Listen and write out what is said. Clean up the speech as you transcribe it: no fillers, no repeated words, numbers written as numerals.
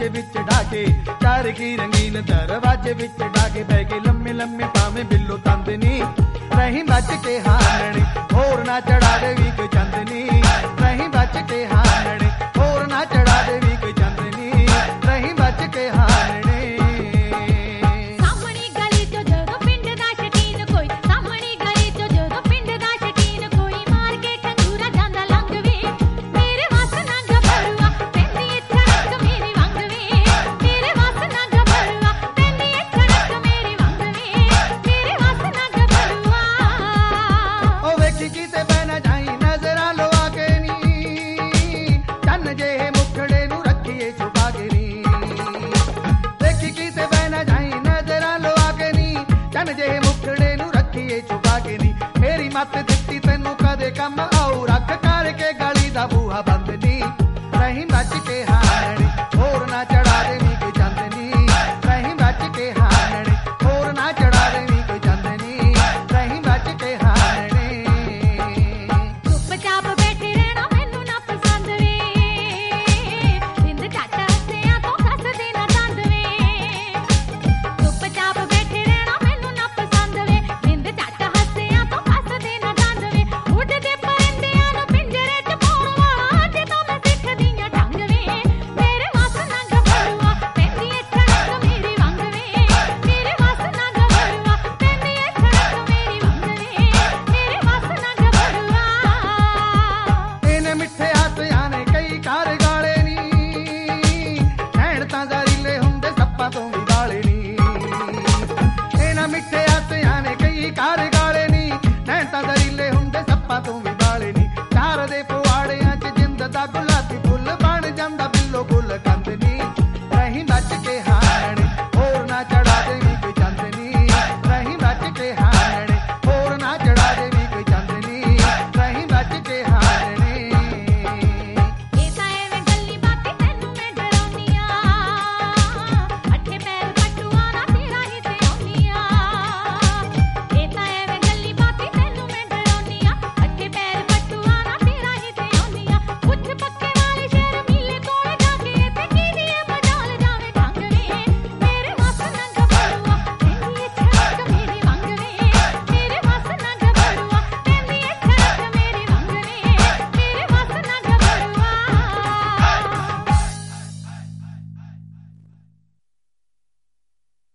दरवाजे विच डाके, चार की रंगीन दरवाजे विच डाके, बह के लम्मे लम्मे पावे बिल्लो तंदनी, रही बच के हानने होर ना चढ़ा दे वी कोई चंदनी, रही बच के हानने होर ना चढ़ा दे वी कोई चंदनी, रही बच के हानने। मत